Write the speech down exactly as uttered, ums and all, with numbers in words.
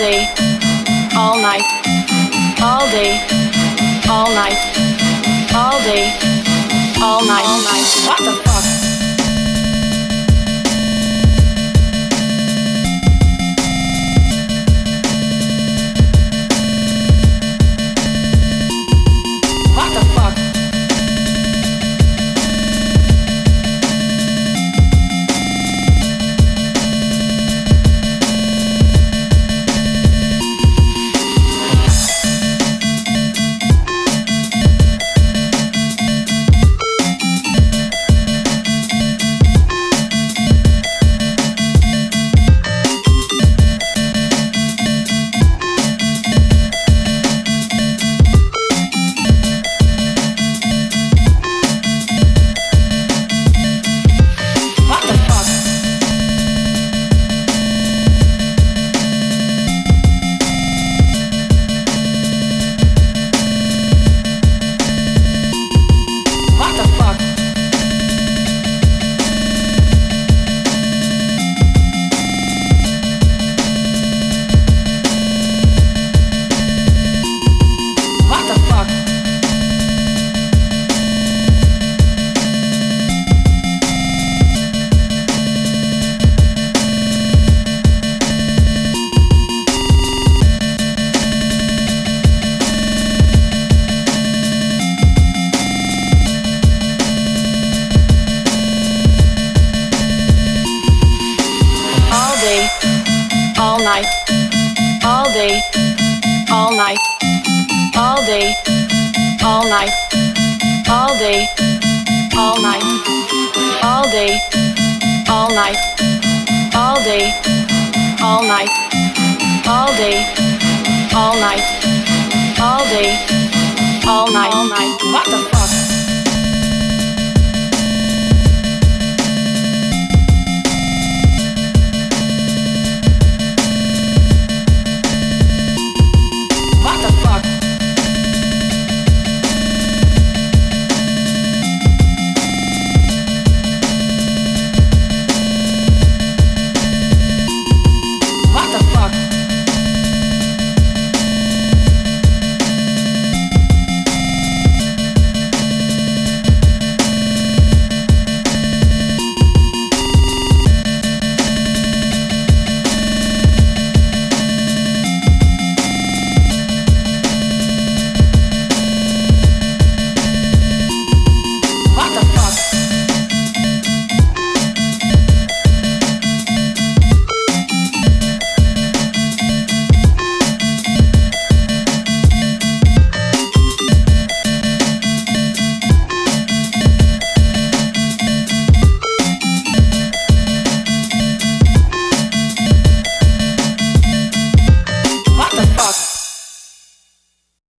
day, all night, all day, all night, all day, all night, all night. What the fuck? What the fuck? All night, all day, all night, all day, all night, all day, all night, all day, all night, all day, all night, all day, all night, all day, all night, all night. What the fuck?